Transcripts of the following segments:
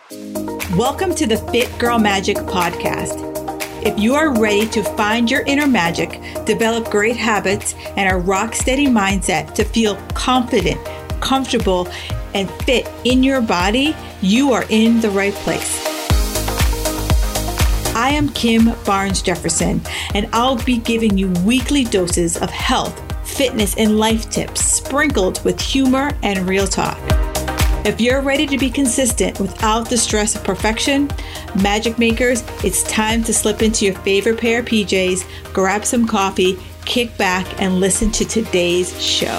Welcome to the Fit Girl Magic podcast. If you are ready to find your inner magic, develop great habits, and a rock steady mindset to feel confident, comfortable, and fit in your body, you are in the right place. I am Kim Barnes Jefferson, and I'll be giving you weekly doses of health, fitness, and life tips sprinkled with humor and real talk. If you're ready to be consistent without the stress of perfection, magic makers, it's time to slip into your favorite pair of PJs, grab some coffee, kick back, and listen to today's show.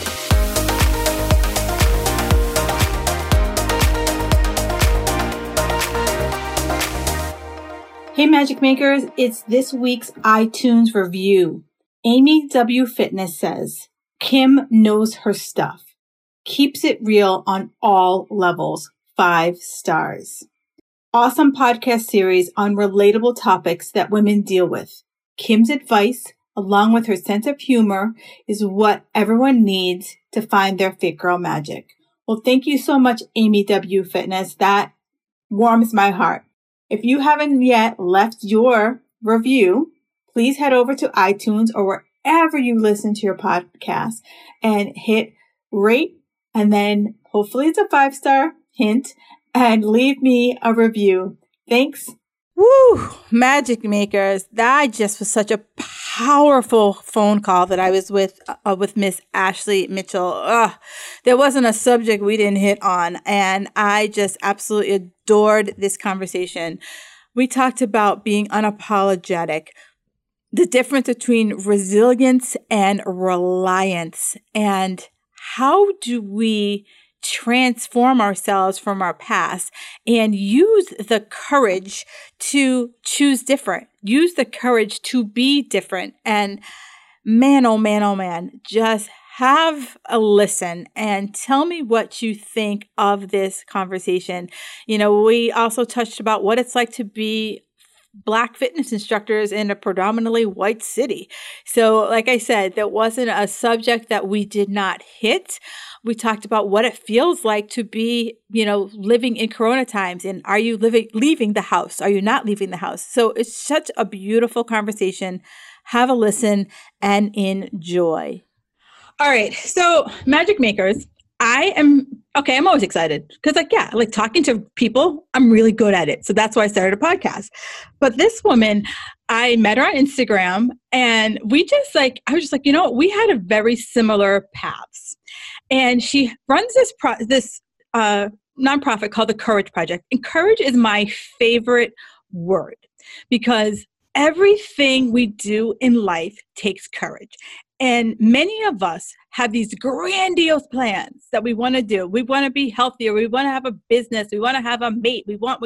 Hey Magic Makers, it's this week's iTunes review. Amy W. Fitness says, Kim knows her stuff. Keeps it real on all levels. 5 stars. Awesome podcast series on relatable topics that women deal with. Kim's advice, along with her sense of humor, is what everyone needs to find their fit girl magic. Well, thank you so much, Amy W. Fitness. That warms my heart. If you haven't yet left your review, please head over to iTunes or wherever you listen to your podcast and hit rate. And then hopefully it's a 5-star hint and leave me a review. Thanks. Woo, Magic Makers. That just was such a powerful phone call that I was with Miss Ashley Mitchell. There wasn't a subject we didn't hit on. And I just absolutely adored this conversation. We talked about being unapologetic, the difference between resilience and reliance, and how do we transform ourselves from our past and use the courage to choose different, use the courage to be different. And man, oh man, just have a listen and tell me what you think of this conversation. You know, we also touched about what it's like to be Black fitness instructors in a predominantly white city. So like I said, there wasn't a subject that we did not hit. We talked about what it feels like to be, living in Corona times. And are you leaving the house? Are you not leaving the house? So it's such a beautiful conversation. Have a listen and enjoy. All right. So Magic Makers, I'm always excited because talking to people, I'm really good at it. So that's why I started a podcast. But this woman, I met her on Instagram and I was just like, we had a very similar paths. And she runs this nonprofit called the Courage Project. And courage is my favorite word because everything we do in life takes courage. And many of us have these grandiose plans that we want to do. We want to be healthier. We want to have a business. We want to have a mate. We want.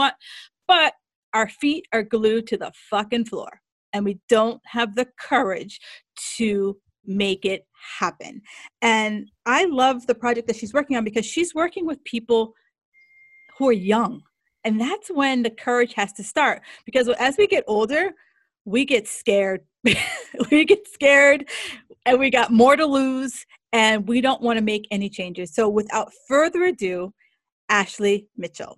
But our feet are glued to the fucking floor. And we don't have the courage to make it happen. And I love the project that she's working on because she's working with people who are young. And that's when the courage has to start. Because as we get older, we get scared. We get scared and we got more to lose and we don't want to make any changes. So without further ado, Ashley Mitchell.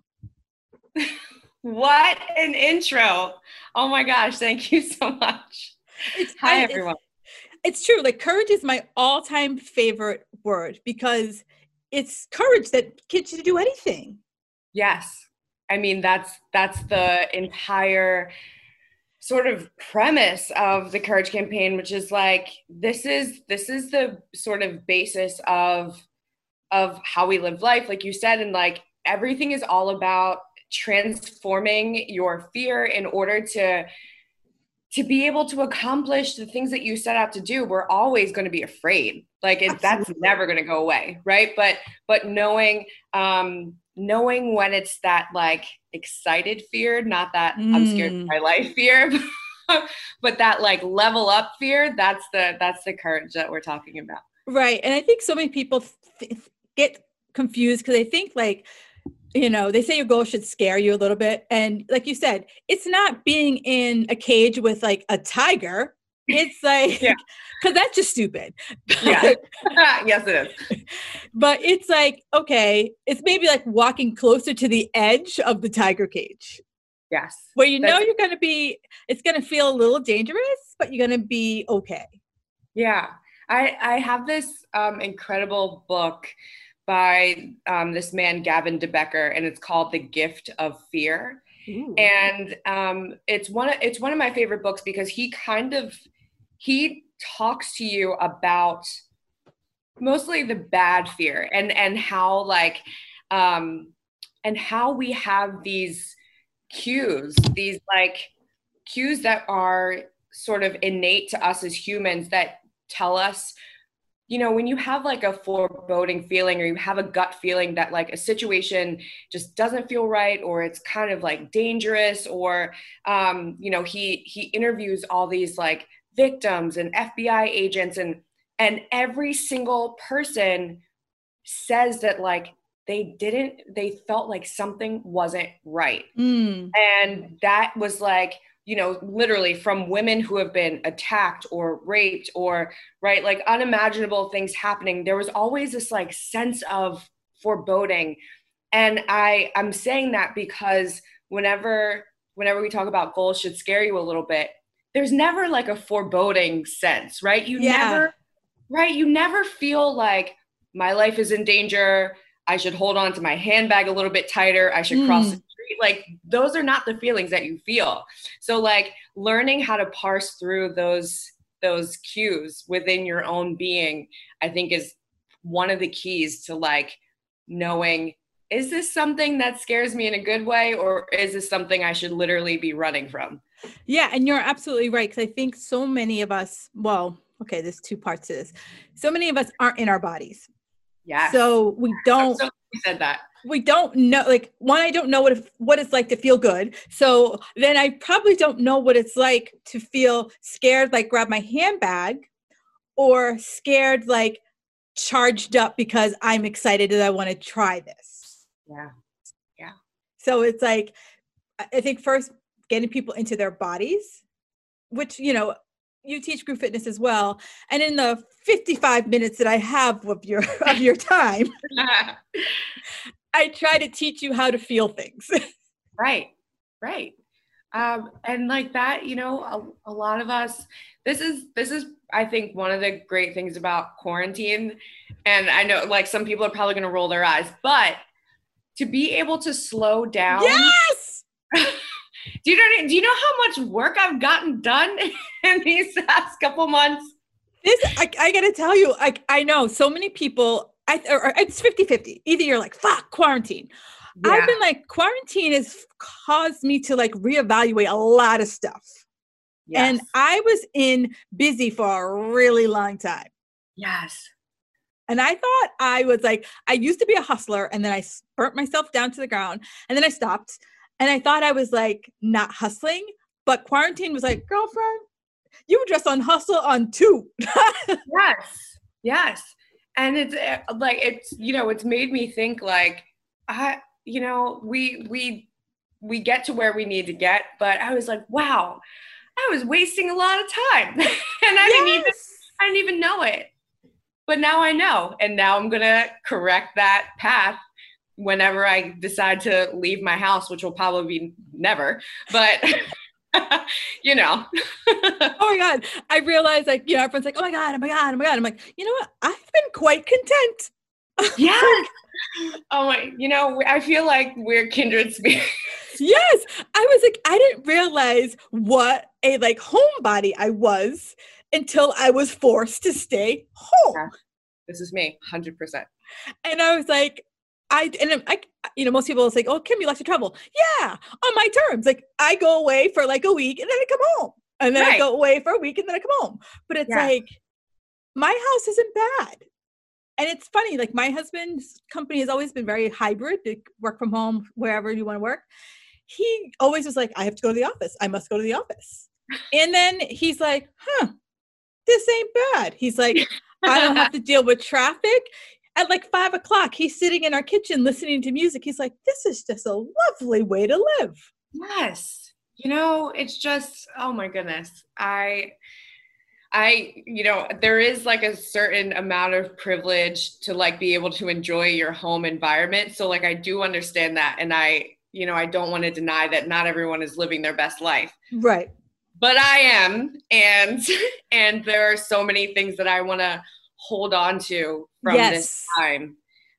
What an intro. Oh my gosh. Thank you so much. Hi, everyone. It's true. Like courage is my all-time favorite word because it's courage that gets you to do anything. Yes. I mean, that's the entire sort of premise of the Courage Campaign, which is like, this is the sort of basis of how we live life, like you said, and like everything is all about transforming your fear in order to be able to accomplish the things that you set out to do. We're always going to be afraid. That's never going to go away. Right. But knowing when it's that like excited fear, not that I'm scared of my life fear, but that like level up fear, that's the courage that we're talking about. Right. And I think so many people get confused because they think like, they say your goal should scare you a little bit. And like you said, it's not being in a cage with like a tiger. it's like, Yeah. because that's just stupid. Yeah. Yes, it is. But it's like, okay, it's maybe like walking closer to the edge of the tiger cage. Yes. Where you're going to be, it's going to feel a little dangerous, but you're going to be okay. Yeah. I have this incredible book by this man, Gavin de Becker, and it's called The Gift of Fear. Ooh. And it's one of my favorite books because he talks to you about mostly the bad fear and how and how we have these cues that are sort of innate to us as humans that tell us, when you have like a foreboding feeling or you have a gut feeling that like a situation just doesn't feel right or it's kind of like dangerous or, he interviews all these like victims and FBI agents and every single person says that like they felt like something wasn't right. And that was like, literally from women who have been attacked or raped or right, like unimaginable things happening. There was always this like sense of foreboding. And I'm saying that because whenever we talk about goals should scare you a little bit, there's never like a foreboding sense, right? You never feel like my life is in danger. I should hold on to my handbag a little bit tighter. I should cross the street. Like those are not the feelings that you feel. So like learning how to parse through those cues within your own being, I think is one of the keys to like knowing, is this something that scares me in a good way? Or is this something I should literally be running from? Yeah. And you're absolutely right. Because I think so many of us, okay, there's two parts to this. So many of us aren't in our bodies. Yeah. So we don't. So you said that. We don't know. Like one, I don't know what it's like to feel good. So then I probably don't know what it's like to feel scared, like grab my handbag, or scared, like charged up because I'm excited that I want to try this. Yeah. Yeah. So it's like, I think first getting people into their bodies, which, you teach group fitness as well. And in the 55 minutes that I have of your time, I try to teach you how to feel things. Right. And like that, a lot of us, this is, I think, one of the great things about quarantine. And I know like some people are probably going to roll their eyes, but to be able to slow down. Yes. Do you know how much work I've gotten done in these past couple months? I got to tell you, I know so many people, it's 50-50. Either you're like, fuck quarantine. Yeah. I've been like, quarantine has caused me to like reevaluate a lot of stuff. Yes. And I was busy for a really long time. Yes. And I thought I was like, I used to be a hustler and then I burnt myself down to the ground and then I stopped. And I thought I was like not hustling, but quarantine was like, girlfriend, you were just on hustle on 2. Yes. And it's like, it's made me think like, we get to where we need to get, but I was like, wow, I was wasting a lot of time and I didn't even know it, but now I know. And now I'm going to correct that path whenever I decide to leave my house, which will probably be never, but oh my God. I realized like, everyone's like, oh my God. I'm like, you know what? I've been quite content. Yes. Oh my, I feel like we're kindred spirits. Yes. I was like, I didn't realize what a like homebody I was until I was forced to stay home. Yeah. This is me, 100%. And I was like, most people will say, oh, Kim, you like to travel. Yeah, on my terms. Like I go away for like a week and then I come home. And then I go away for a week and then I come home. But it's like, my house isn't bad. And it's funny, like my husband's company has always been very hybrid, like work from home, wherever you want to work. He always was like, I have to go to the office. I must go to the office. And then he's like, this ain't bad. He's like, I don't have to deal with traffic. At like 5 o'clock, he's sitting in our kitchen listening to music. He's like, this is just a lovely way to live. Yes. It's just, oh my goodness. I there is like a certain amount of privilege to like be able to enjoy your home environment. So like, I do understand that. And I don't want to deny that not everyone is living their best life. Right. But I am. And there are so many things that I want to hold on to from this time.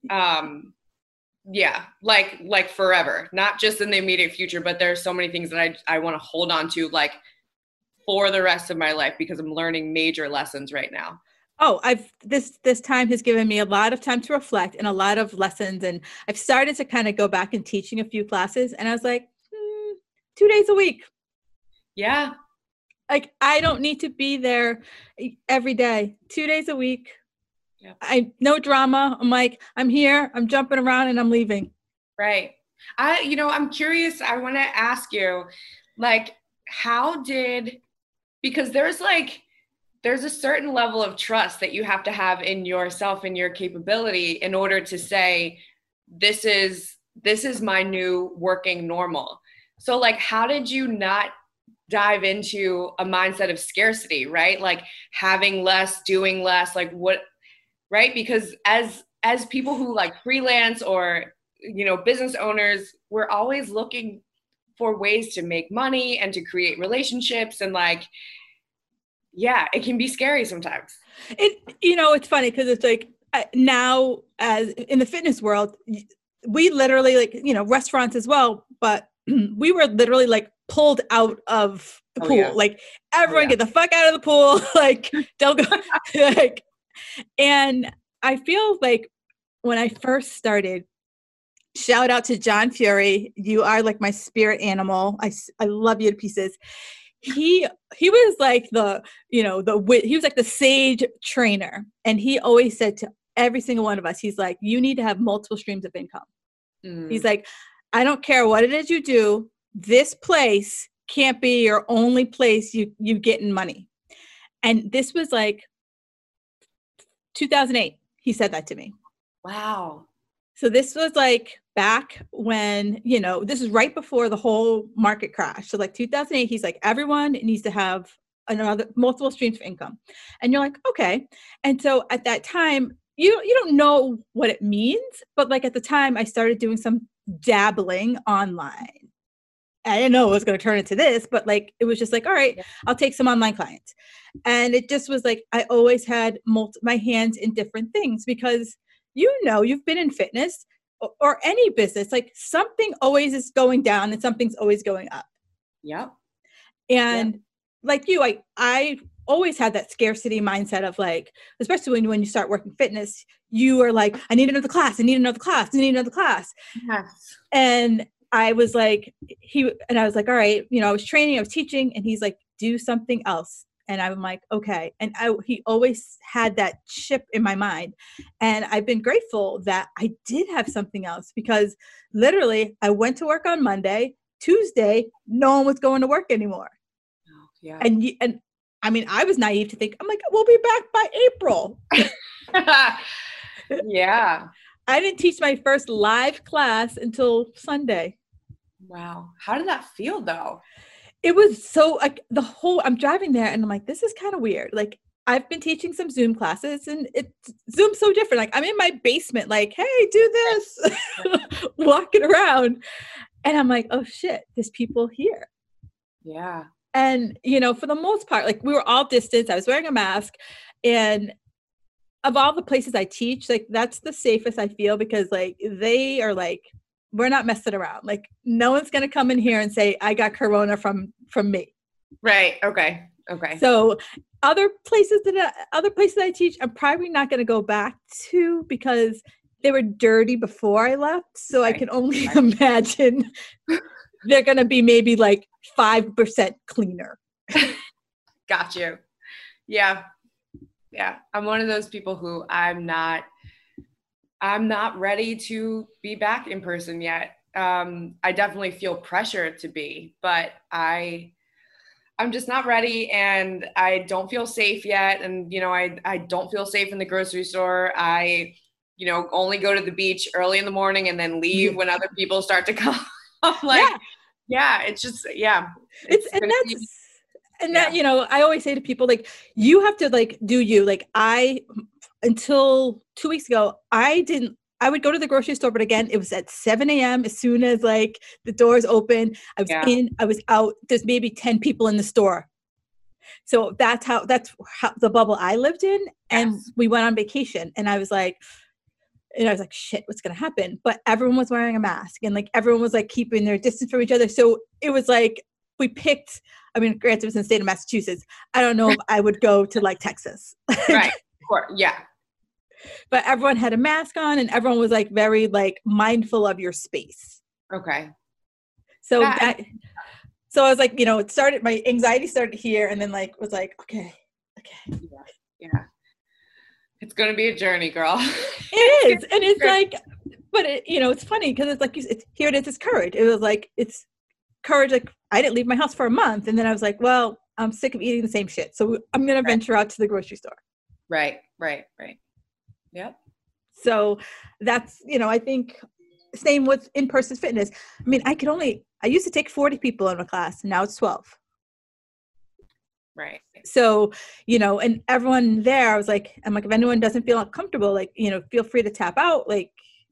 Yeah. Like forever, not just in the immediate future, but there are so many things that I want to hold on to, like, for the rest of my life, because I'm learning major lessons right now. Oh, this time has given me a lot of time to reflect and a lot of lessons. And I've started to kind of go back and teaching a few classes. And I was like, 2 days a week. Yeah. Like, I don't need to be there every day, 2 days a week. Yeah. No drama. I'm like, I'm here, I'm jumping around, and I'm leaving. Right. I'm curious. I want to ask you, like, because there's a certain level of trust that you have to have in yourself and your capability in order to say, this is my new working normal. So like, how did you not dive into a mindset of scarcity, right? Like having less, doing less, like what, right? Because as people who like freelance or, business owners, we're always looking for ways to make money and to create relationships, and like, yeah, it can be scary sometimes. It's funny because it's like now, as in the fitness world, we literally, like, restaurants as well, but we were literally like pulled out of the pool. Yeah. Like, everyone get the fuck out of the pool. Like, don't go. Like, and I feel like when I first started, shout out to John Fury. You are like my spirit animal. I love you to pieces. He was like he was like the sage trainer. And he always said to every single one of us, he's like, you need to have multiple streams of income. He's like, I don't care what it is you do. This place can't be your only place you get in money. And this was like 2008. He said that to me. Wow. So this was like back when, this is right before the whole market crash. So like 2008, he's like, everyone needs to have multiple streams of income. And you're like, okay. And so at that time, you don't know what it means, but like at the time I started doing some dabbling online. I didn't know it was going to turn into this, but like, it was just like, all right, I'll take some online clients. And it just was like, I always had my hands in different things because, you've been in fitness or any business, like something always is going down and something's always going up. Yep. And like you, I always had that scarcity mindset of like, especially when you start working fitness, you are like, I need another class. I need another class. I need another class. Yes. And I was like, I was like, all right, I was training, I was teaching, and he's like, do something else. And I'm like, okay. And he always had that chip in my mind. And I've been grateful that I did have something else, because literally I went to work on Monday, Tuesday, no one was going to work anymore. Oh, yeah. And I mean, I was naive to think, I'm like, we'll be back by April. Yeah. I didn't teach my first live class until Sunday. Wow. How did that feel though? It was so like I'm driving there and I'm like, this is kind of weird. Like, I've been teaching some Zoom classes and Zoom's so different. Like, I'm in my basement, like, hey, do this, walking around. And I'm like, oh shit, there's people here. Yeah. And, for the most part, like, we were all distanced. I was wearing a mask, and of all the places I teach, like, that's the safest I feel, because like, they are like, we're not messing around. Like, no one's going to come in here and say, I got Corona from me. Right. Okay. So other places I teach, I'm probably not going to go back to, because they were dirty before I left. So right. I can only imagine they're going to be maybe like 5% cleaner. Got you. Yeah. Yeah. I'm one of those people who I'm not ready to be back in person yet. I definitely feel pressure to be, but I'm just not ready, and I don't feel safe yet. And, I don't feel safe in the grocery store. I, only go to the beach early in the morning and then leave when other people start to come. Like, yeah, it's just, yeah. And that, I always say to people, like, you have to like do you. Like until 2 weeks ago, I would go to the grocery store, but again, it was at 7 a.m. As soon as like the doors open, I was in, I was out. There's maybe 10 people in the store. So that's how the bubble I lived in. And we went on vacation, and I was like, shit, what's going to happen? But everyone was wearing a mask, and like everyone was like keeping their distance from each other. So it was like, we picked, I mean, granted it was in the state of Massachusetts. I don't know if I would go to like Texas. Right. Yeah. But everyone had a mask on, and everyone was like very like mindful of your space. Okay. So so I was like, my anxiety started here, and then like was like, okay. Yeah. It's going to be a journey, girl. It is. And it's like, but it's funny because it's like, here it is, it's courage. It was like, it's courage. Like I didn't leave my house for a month. And then I was like, well, I'm sick of eating the same shit. So I'm going to venture out to the grocery store. Right. Yep. So that's, I think same with in-person fitness. I mean, I used to take 40 people in a class, and now it's 12. Right. So, and everyone there, I'm like, if anyone doesn't feel comfortable, like, feel free to tap out. Like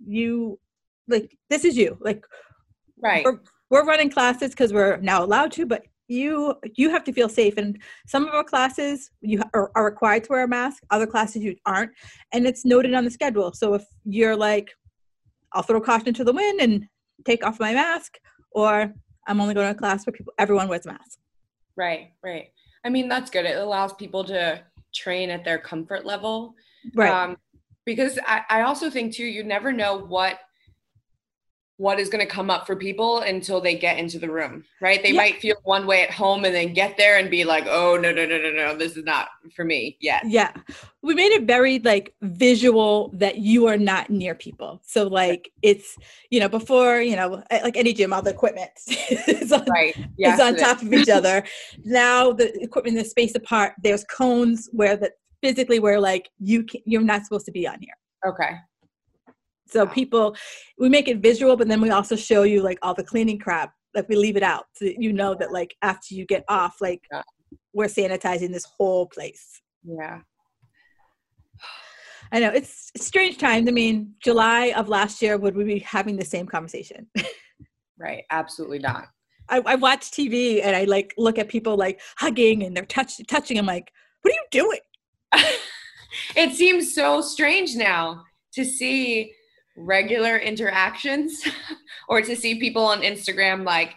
this is you. Like, right. We're running classes because we're now allowed to, but you have to feel safe. And some of our classes you are required to wear a mask. Other classes you aren't, and it's noted on the schedule. So if you're like, I'll throw caution to the wind and take off my mask, or I'm only going to a class where everyone wears a mask. Right. I mean, that's good. It allows people to train at their comfort level. Right. Because I also think too, you never know what is going to come up for people until they get into the room, right? They might feel one way at home and then get there and be like, oh, no, this is not for me yet. Yeah. We made it very like visual that you are not near people. So like it's, before, like any gym, all the equipment is on top of each other. Now the equipment is spaced apart. There's cones where like you're not supposed to be on here. Okay. So we make it visual, but then we also show you like all the cleaning crap. Like we leave it out so that that like after you get off, like we're sanitizing this whole place. Yeah. I know it's strange times. I mean, July of last year, would we be having the same conversation? Right. Absolutely not. I watch TV and I like look at people like hugging and they're touching. I'm like, what are you doing? It seems so strange now to see regular interactions or to see people on Instagram like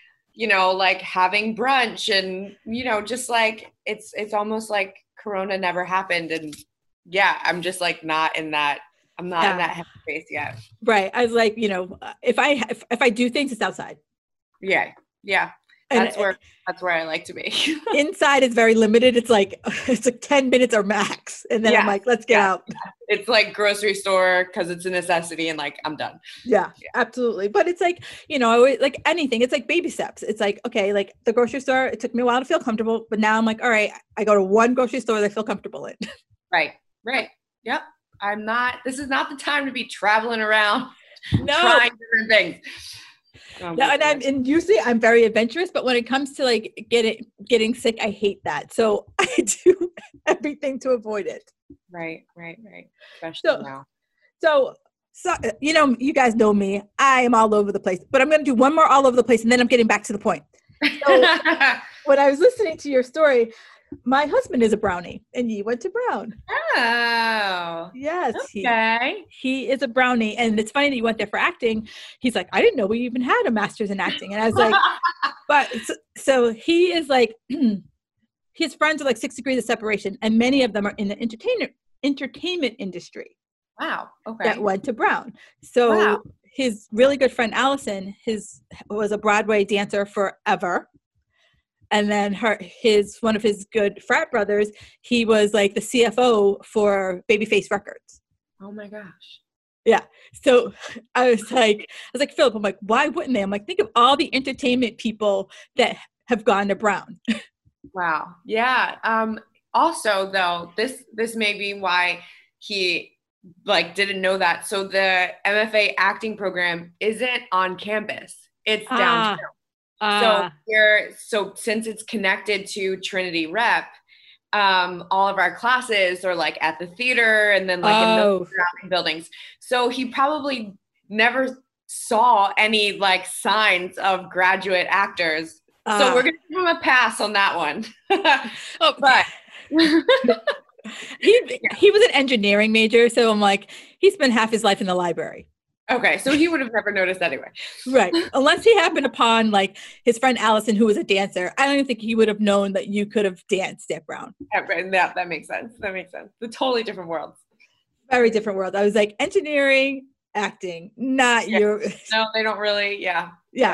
having brunch and just like it's almost like Corona never happened. And I'm just like not in that in that headspace yet. Right. I was like, if I do things, it's outside. Yeah That's where I like to be. Inside is very limited. It's like 10 minutes or max. And then I'm like, let's get out. It's like grocery store because it's a necessity and like, I'm done. Yeah, absolutely. But it's like, like anything, it's like baby steps. It's like, okay, like the grocery store, it took me a while to feel comfortable, but now I'm like, all right, I go to one grocery store that I feel comfortable in. Right. Yep. This is not the time to be traveling around trying different things. And usually I'm very adventurous, but when it comes to like getting sick, I hate that. So I do everything to avoid it. Right. Especially now. So you guys know me. I am all over the place, but I'm going to do one more all over the place, and then I'm getting back to the point. So when I was listening to your story, my husband is a Brownie, and he went to Brown. Oh. Yes. Okay. He is a Brownie. And it's funny that you went there for acting. He's like, I didn't know we even had a master's in acting. And I was like, but so he is like, his friends are like 6 degrees of separation. And many of them are in the entertainment industry. Wow. Okay. That went to Brown. So his really good friend, Allison, was a Broadway dancer forever. And then one of his good frat brothers, he was like the CFO for Babyface Records. Oh my gosh. Yeah. So I was like, Philip, I'm like, why wouldn't they? I'm like, think of all the entertainment people that have gone to Brown. Wow. Yeah. Also though, this may be why he like didn't know that. So the MFA acting program isn't on campus. It's downtown. So since it's connected to Trinity Rep, all of our classes are like at the theater and then like in the surrounding buildings. So he probably never saw any like signs of graduate actors. So we're going to give him a pass on that one. But he was an engineering major. So I'm like, he spent half his life in the library. Okay, so he would have never noticed anyway. Right. Unless he happened upon like his friend Allison, who was a dancer. I don't even think he would have known that you could have danced at Brown. Yeah, that makes sense. That makes sense. The totally different worlds. Very different world. I was like, engineering, acting, not your. No, they don't really. Yeah.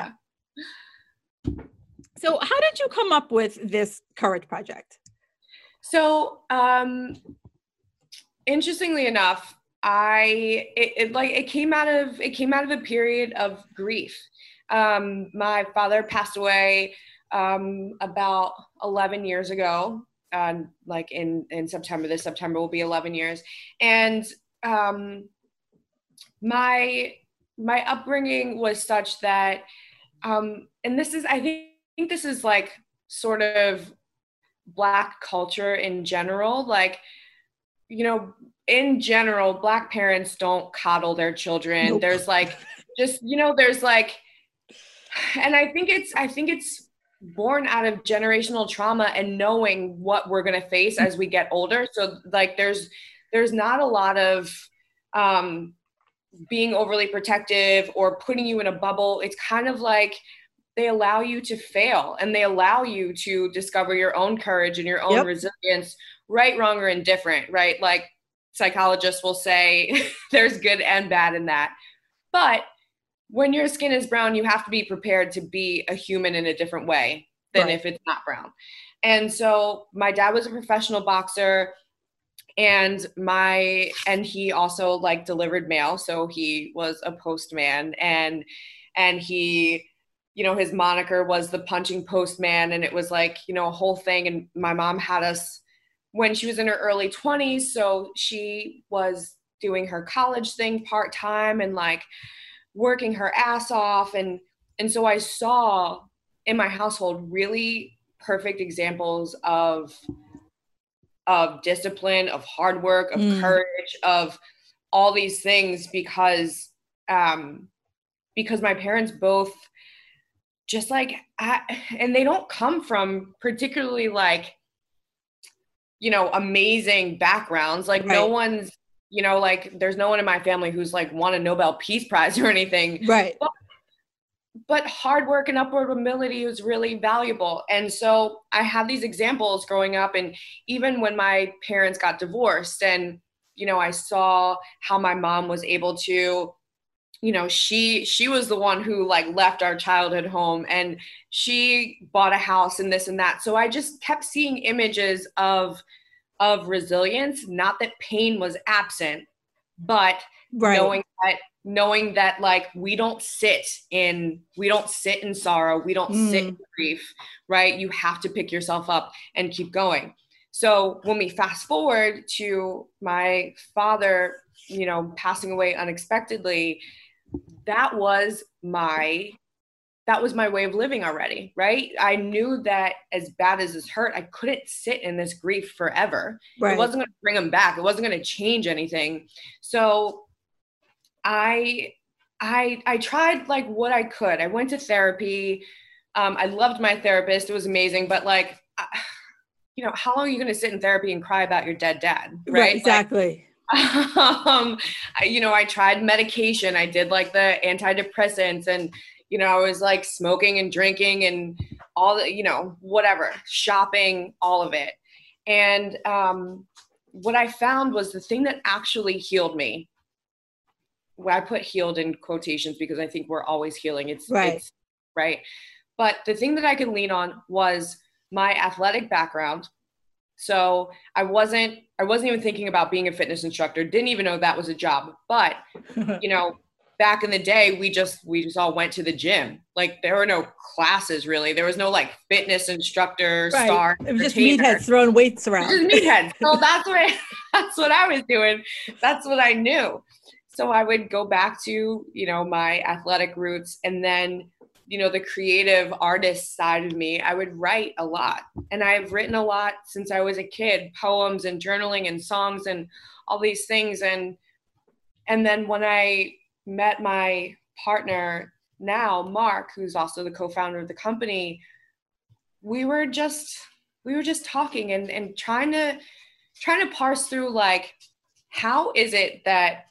So how did you come up with this Courage Project? So, interestingly enough, it came out of a period of grief. My father passed away about 11 years ago. Like in September. This September will be 11 years. And my upbringing was such that, and this is, I think this is like sort of Black culture in general, like, you know, in general, Black parents don't coddle their children. Nope. There's like, just, you know, there's like, and I think it's born out of generational trauma and knowing what we're going to face as we get older. So like, there's not a lot of being overly protective or putting you in a bubble. It's kind of like they allow you to fail and they allow you to discover your own courage and your own resilience, right, wrong, or indifferent, right? Like psychologists will say there's good and bad in that. But when your skin is brown, you have to be prepared to be a human in a different way than if it's not brown. And so my dad was a professional boxer and he also like delivered mail. So he was a postman and he, you know, his moniker was the punching postman. And it was like, you know, a whole thing. And my mom had us when she was in her early 20s. So she was doing her college thing part-time and like working her ass off. And so I saw in my household really perfect examples of discipline, of hard work, of courage, of all these things because my parents both just like, and they don't come from particularly like, you know, amazing backgrounds. Like no one's, you know, like there's no one in my family who's like won a Nobel Peace Prize or anything. Right. But hard work and upward mobility was really valuable. And so I had these examples growing up. And even when my parents got divorced and, you know, I saw how my mom was able to, you know, she was the one who like left our childhood home and she bought a house and this and that. So I just kept seeing images of resilience, not that pain was absent, but knowing that like we don't sit in sorrow, we don't sit in grief, right? You have to pick yourself up and keep going. So when we fast forward to my father, you know, passing away unexpectedly, that was my way of living already, right? I knew that as bad as this hurt, I couldn't sit in this grief forever. It wasn't going to bring him back. It wasn't going to change anything. So I tried like what I could. I went to therapy. I loved my therapist. It was amazing. But like, you know, how long are you going to sit in therapy and cry about your dead dad? Right? Exactly. You know, I tried medication. I did like the antidepressants and, you know, I was like smoking and drinking and all the, you know, whatever, shopping, all of it. And what I found was the thing that actually healed me. I put healed in quotations because I think we're always healing. It's right. But the thing that I could lean on was my athletic background. So I wasn't even thinking about being a fitness instructor. Didn't even know that was a job. But, you know, back in the day, we just all went to the gym. Like there were no classes really. There was no like fitness instructor, star. It was just meatheads throwing weights around. Just meatheads. So that's what I was doing. That's what I knew. So I would go back to, you know, my athletic roots. And then the creative artist side of me, I would write a lot. And I've written a lot since I was a kid, poems and journaling and songs and all these things. And then when I met my partner now, Mark, who's also the co-founder of the company, we were just talking and trying to parse through, like, how is it that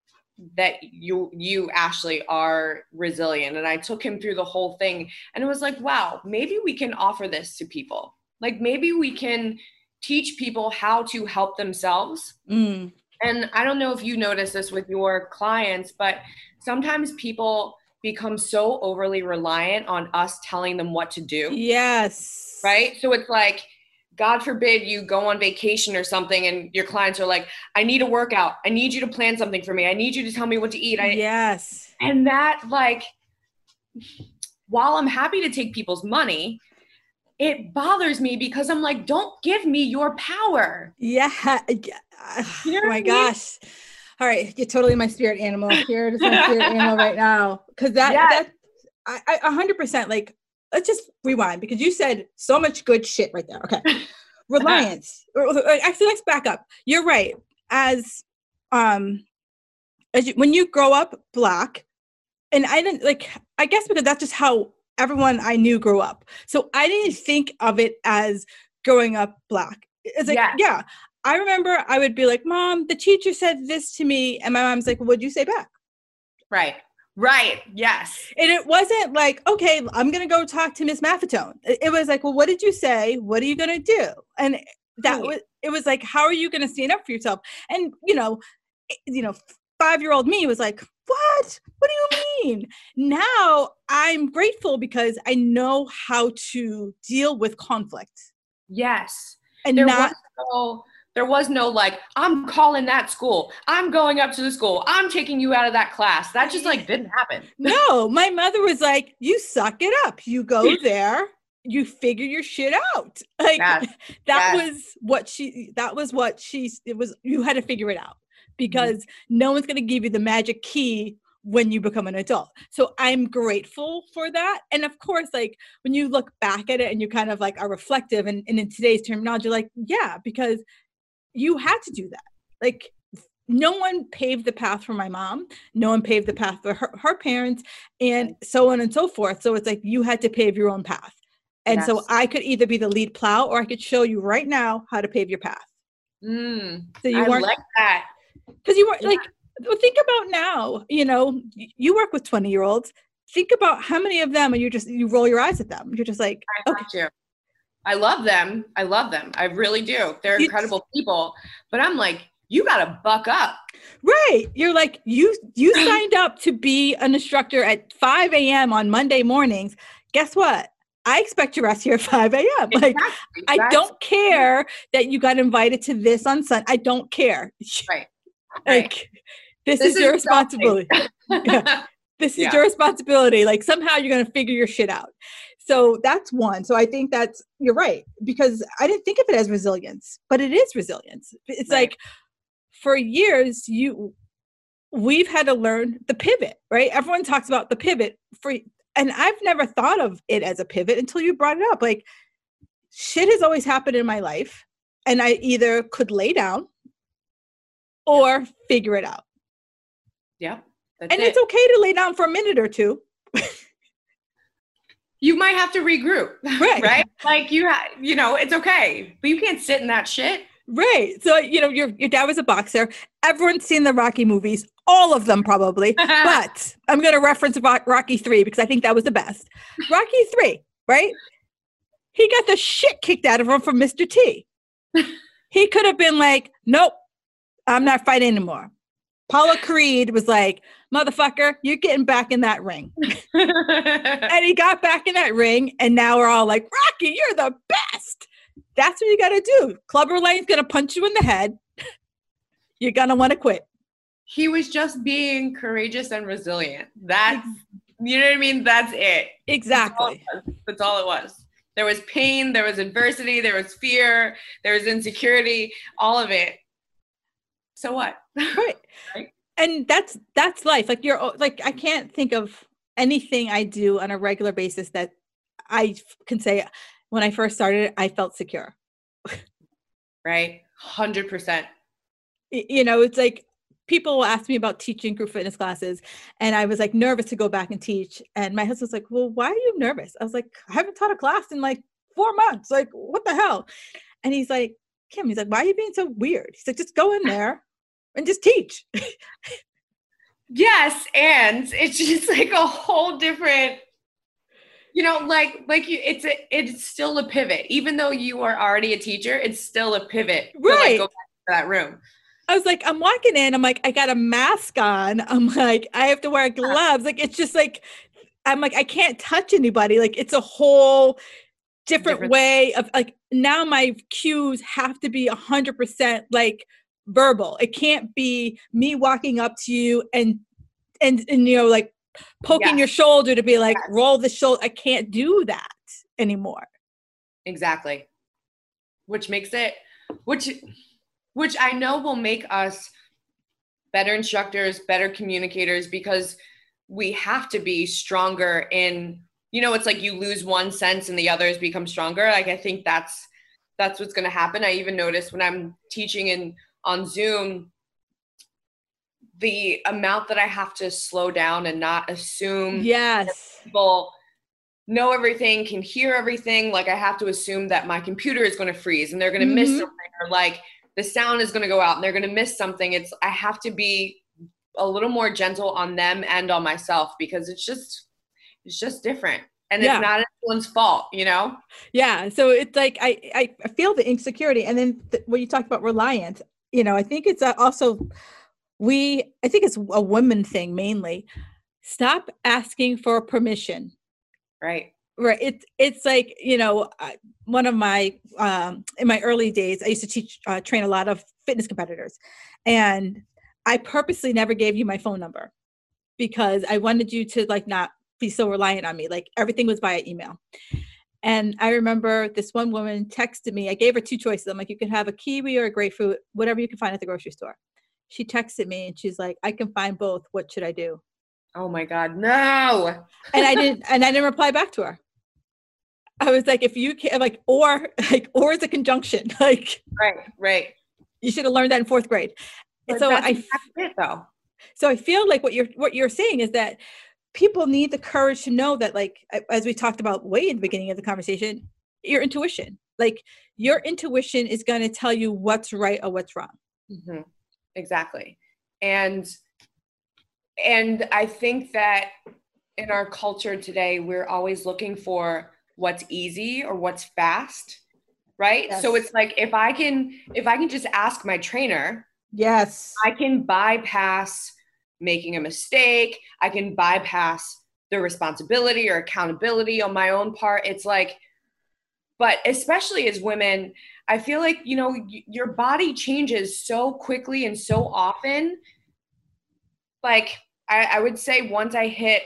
you Ashley are resilient? And I took him through the whole thing, and it was like, wow, maybe we can offer this to people. Like, maybe we can teach people how to help themselves. And I don't know if you notice this with your clients, but sometimes people become so overly reliant on us telling them what to do. Yes. Right? So it's like, God forbid you go on vacation or something and your clients are like, I need a workout. I need you to plan something for me. I need you to tell me what to eat. Yes. And that, like, while I'm happy to take people's money, it bothers me because I'm like, don't give me your power. Yeah. You know oh my gosh. All right. You're totally my spirit animal. Here is my spirit animal right now. Cause I 100%, like, let's just rewind because you said so much good shit right there. Okay. Reliance. Actually, let's back up. You're right. When you grow up Black, and I didn't, like, I guess because that's just how everyone I knew grew up. So I didn't think of it as growing up Black. It's like, yeah. I remember I would be like, Mom, the teacher said this to me. And my mom's like, well, what'd you say back? Right. Yes. And it wasn't like, okay, I'm going to go talk to Miss Maffetone. It was like, well, what did you say? What are you going to do? And it was like, how are you going to stand up for yourself? And, 5-year-old me was like, what do you mean? Now I'm grateful because I know how to deal with conflict. Yes. And there was no like, I'm calling that school. I'm going up to the school. I'm taking you out of that class. That just like didn't happen. No, my mother was like, you suck it up. You go there, you figure your shit out. Like you had to figure it out because no one's going to give you the magic key when you become an adult. So I'm grateful for that. And of course, like when you look back at it and you kind of like are reflective and in today's terminology, like, yeah, because you had to do that. Like no one paved the path for my mom. No one paved the path for her parents and so on and so forth. So it's like, you had to pave your own path. And so I could either be the lead plow or I could show you right now how to pave your path. So I like that. Because you weren't like, well, think about now, you work with 20-year-olds. Think about how many of them you roll your eyes at them. You're just like, okay. I love them. I really do. They're incredible people. But I'm like, you got to buck up. Right. You're like, you signed up to be an instructor at 5 a.m. on Monday mornings. Guess what? I expect your rest here at 5 a.m. Like, exactly. I don't care that you got invited to this on Sunday. I don't care. Right. Like, this is your responsibility. This is your responsibility. Like, somehow you're going to figure your shit out. So that's one. So I think you're right, because I didn't think of it as resilience, but it is resilience. It's like for years, we've had to learn the pivot, right? Everyone talks about the pivot and I've never thought of it as a pivot until you brought it up. Like shit has always happened in my life and I either could lay down or figure it out. Yeah. It's okay to lay down for a minute or two. You might have to regroup, right? Like it's okay, but you can't sit in that shit. Right. So, your dad was a boxer. Everyone's seen the Rocky movies, all of them probably, but I'm going to reference Rocky 3 because I think that was the best. Rocky 3, right? He got the shit kicked out of him from Mr. T. He could have been like, nope, I'm not fighting anymore. Apollo Creed was like, motherfucker, you're getting back in that ring. And he got back in that ring. And now we're all like, Rocky, you're the best. That's what you got to do. Clubber Lane's going to punch you in the head. You're going to want to quit. He was just being courageous and resilient. That's, you know what I mean? That's it. Exactly. That's all it was. There was pain, there was adversity, there was fear, there was insecurity, all of it. So what? Right. And that's life. Like I can't think of anything I do on a regular basis that I can say when I first started, I felt secure. Right. 100%. You know, it's like people will ask me about teaching group fitness classes, and I was like nervous to go back and teach. And my husband's like, well, why are you nervous? I was like, I haven't taught a class in like 4 months. Like, what the hell? And he's like, Kim, he's like, why are you being so weird? He's like, just go in there and just teach. Yes. And it's just like a whole different, you know, it's still a pivot. Even though you are already a teacher, it's still a pivot to like go back to that room. I was like, I'm walking in, I'm like, I got a mask on. I'm like, I have to wear gloves. Like, it's just like, I'm like, I can't touch anybody. Like, it's a whole different way of like, now my cues have to be 100% like verbal. It can't be me walking up to you and you know, like poking your shoulder to be like, roll the shoulder. I can't do that anymore. Exactly. Which makes it, which I know will make us better instructors, better communicators, because we have to be stronger in, you know, it's like you lose one sense and the others become stronger. Like, I think that's what's going to happen. I even noticed when I'm teaching on Zoom, the amount that I have to slow down and not assume that people know everything, can hear everything. Like, I have to assume that my computer is going to freeze and they're going to miss something, or like the sound is going to go out and they're going to miss something. I have to be a little more gentle on them and on myself, because it's just different. And it's not anyone's fault, you know? Yeah. So it's like, I feel the insecurity. And then when you talk about reliant, you know, I think it's also, I think it's a woman thing mainly. Stop asking for permission. Right. Right. It's like, you know, one of my, in my early days, I used to train a lot of fitness competitors, and I purposely never gave you my phone number because I wanted you to like not be so reliant on me. Like, everything was via email. And I remember this one woman texted me. I gave her 2 choices. I'm like, you can have a kiwi or a grapefruit, whatever you can find at the grocery store. She texted me and she's like, I can find both. What should I do? Oh my God, no. And I didn't reply back to her. I was like, if you can, like, or is a conjunction. Like, right. You should have learned that in 4th grade. But so that's it though. So I feel like what you're saying is that people need the courage to know that, like, as we talked about way in the beginning of the conversation, your intuition, like your intuition is going to tell you what's right or what's wrong. Mm-hmm. Exactly. And I think that in our culture today, we're always looking for what's easy or what's fast. Right. Yes. So it's like, if I can just ask my trainer, yes, I can bypass making a mistake. I can bypass the responsibility or accountability on my own part. It's like, but especially as women, I feel like, you know, your body changes so quickly and so often. Like, I would say once I hit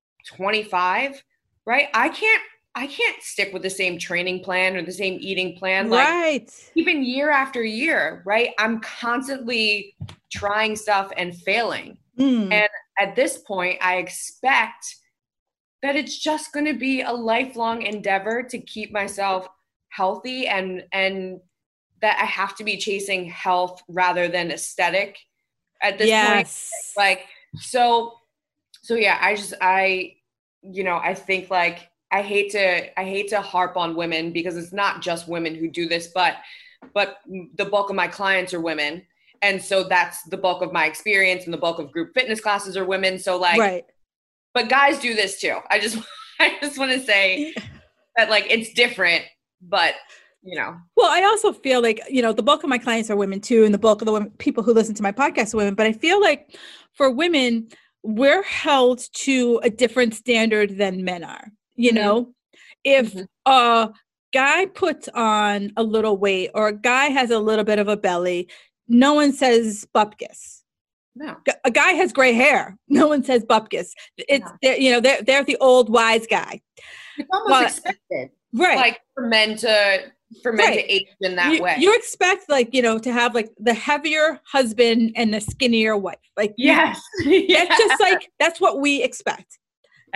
25, right, I can't stick with the same training plan or the same eating plan. Right. Like, even year after year, right? I'm constantly trying stuff and failing. And at this point, I expect that it's just going to be a lifelong endeavor to keep myself healthy, and that I have to be chasing health rather than aesthetic at this point. Like, so yeah, I think like, I hate to harp on women, because it's not just women who do this, but the bulk of my clients are women. And so that's the bulk of my experience, and the bulk of group fitness classes are women. So like, right. But guys do this too. I just want to say that, like, it's different, but you know. Well, I also feel like, you know, the bulk of my clients are women too, and the bulk of the people who listen to my podcast are women. But I feel like for women, we're held to a different standard than men are. You know, if a guy puts on a little weight or a guy has a little bit of a belly, no one says bupkis. No. A guy has gray hair, no one says bupkis. It's you know, they're the old wise guy. It's almost expected, right? Like for men to age in that way. You expect, like, you know, to have like the heavier husband and the skinnier wife. Like, yes, that's just like, that's what we expect.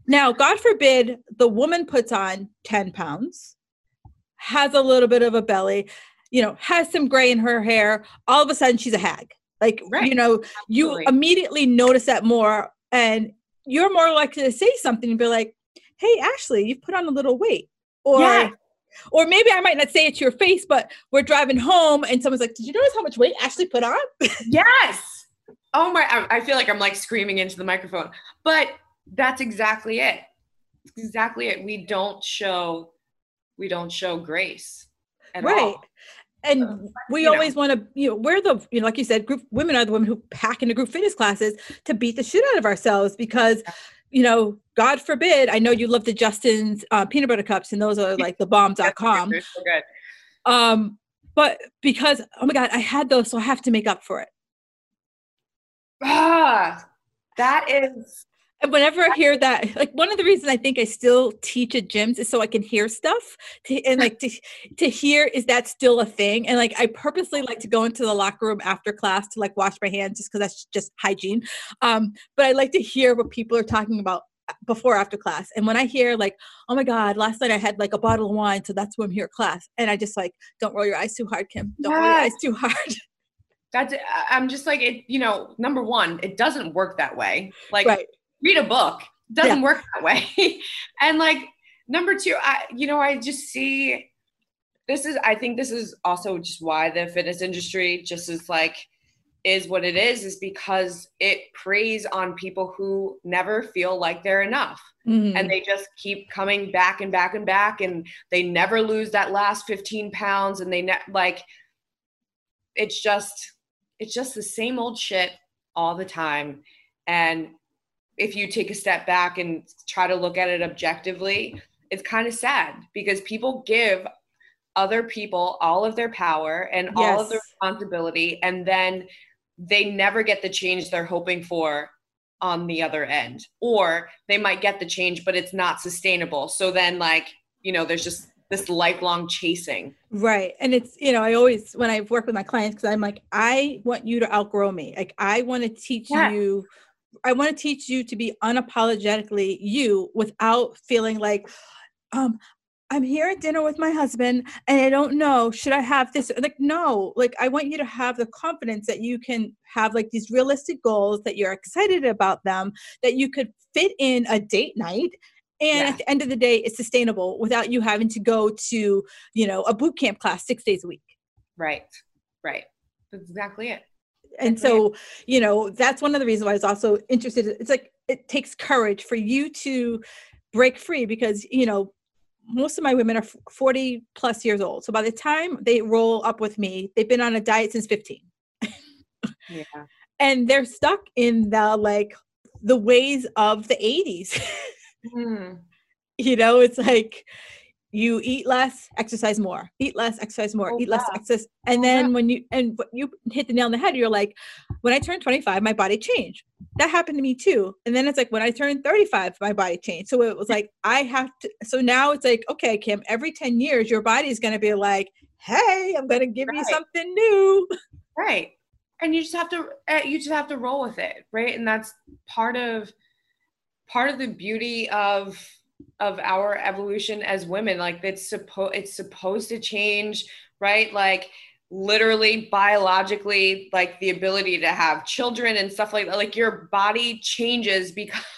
Now, God forbid the woman puts on 10 pounds, has a little bit of a belly, has some gray in her hair. All of a sudden she's a hag. Like, Right. you Absolutely. immediately notice that more, and you're more likely to say something and be like, hey, Ashley, you've put on a little weight. Or maybe I might not say it to your face, but we're driving home and someone's like, did you notice how much weight Ashley put on? Yes. Oh my, I feel like I'm like screaming into the microphone, but that's exactly it. Exactly it. We don't show grace at all. And we always want to, we're the, like you said, women are the women who pack into group fitness classes to beat the shit out of ourselves because, God forbid, I know you love the Justin's peanut butter cups, and those are like the bomb.com. They're so good. But because, oh my God, I had those, so I have to make up for it. That is. And whenever I hear that, like one of the reasons I think I still teach at gyms is so I can hear stuff to hear, is that still a thing? And like, I purposely like to go into the locker room after class to like wash my hands just because that's just hygiene. But I like to hear what people are talking about before, after class. And when I hear like, oh my God, last night I had like a bottle of wine, so that's why I'm here at class. And I just like, don't roll your eyes too hard, Kim. Don't roll your eyes too hard. I'm just like, it, number one, it doesn't work that way. Like, right. Read a book. It doesn't work that way. And like, number two, I just see, I think this is also just why the fitness industry just is what it is because it preys on people who never feel like they're enough. Mm-hmm. And they just keep coming back and back and back, and they never lose that last 15 pounds. And it's just the same old shit all the time. And if you take a step back and try to look at it objectively, it's kind of sad because people give other people all of their power and all of their responsibility, and then they never get the change they're hoping for on the other end. Or they might get the change, but it's not sustainable. So then there's just this lifelong chasing. Right. And it's, I always, when I work with my clients, because I'm like, I want you to outgrow me. Like, I want to teach you. I want to teach you to be unapologetically you without feeling like, I'm here at dinner with my husband and I don't know, should I have this? Like, no, like, I want you to have the confidence that you can have like these realistic goals, that you're excited about them, that you could fit in a date night. And at the end of the day, it's sustainable without you having to go to, a boot camp class 6 days a week. Right. Right. That's exactly it. And so, that's one of the reasons why I was also interested. It's like, it takes courage for you to break free because, most of my women are 40 plus years old. So by the time they roll up with me, they've been on a diet since 15. Yeah. And they're stuck in the ways of the 80s. Mm. It's like, you eat less, exercise more, eat less, exercise more, eat less, exercise. And then when you hit the nail on the head, you're like, when I turned 25, my body changed. That happened to me too. And then it's like, when I turned 35, my body changed. So it was like, so now it's like, okay, Kim, every 10 years, your body is going to be like, hey, I'm going to give you something new. Right. And you just have to roll with it. Right. And that's part of the beauty of our evolution as women. Like, it's supposed to change, right? Like, literally biologically, like the ability to have children and stuff like that. Like, your body changes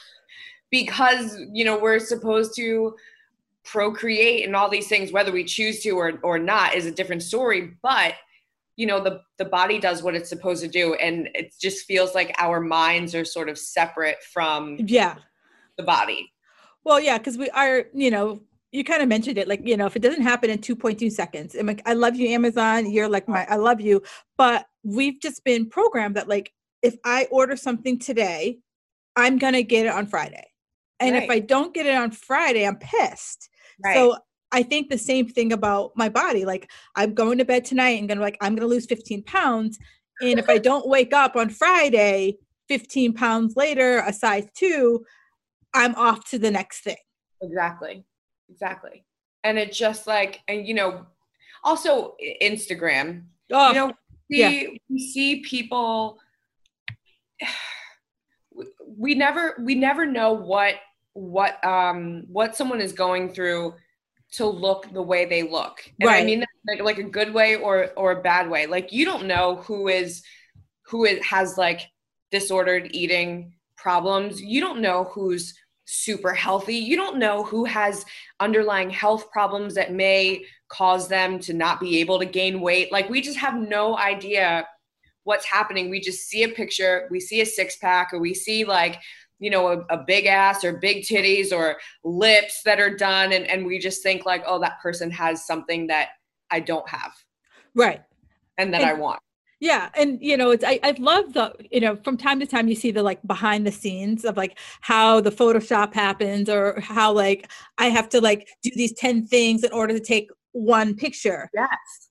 because we're supposed to procreate and all these things, whether we choose to or not is a different story. But the body does what it's supposed to do, and it just feels like our minds are sort of separate from the body. Well, yeah, because we are, you kind of mentioned it, like, if it doesn't happen in 2.2 seconds, I'm like, I love you, Amazon. You're like I love you. But we've just been programmed that, like, if I order something today, I'm going to get it on Friday. And if I don't get it on Friday, I'm pissed. Right. So I think the same thing about my body. Like, I'm going to bed tonight and I'm going to lose 15 pounds. And if I don't wake up on Friday, 15 pounds later, a size 2, I'm off to the next thing. Exactly. And it's just like, and also Instagram, we see people, we never know what someone is going through to look the way they look. And right. I mean that like a good way or a bad way. Like you don't know who has like disordered eating problems. You don't know who's super healthy. You don't know who has underlying health problems that may cause them to not be able to gain weight. Like we just have no idea what's happening. We just see a picture, we see a six pack, or we see like, you know, a big ass or big titties or lips that are done. And we just think like, oh, that person has something that I don't have. Right. And that I want. Yeah. And, you know, I love the, you know, from time to time you see the like behind the scenes of like how the Photoshop happens, or how like I have to like do these 10 things in order to take one picture. Yes.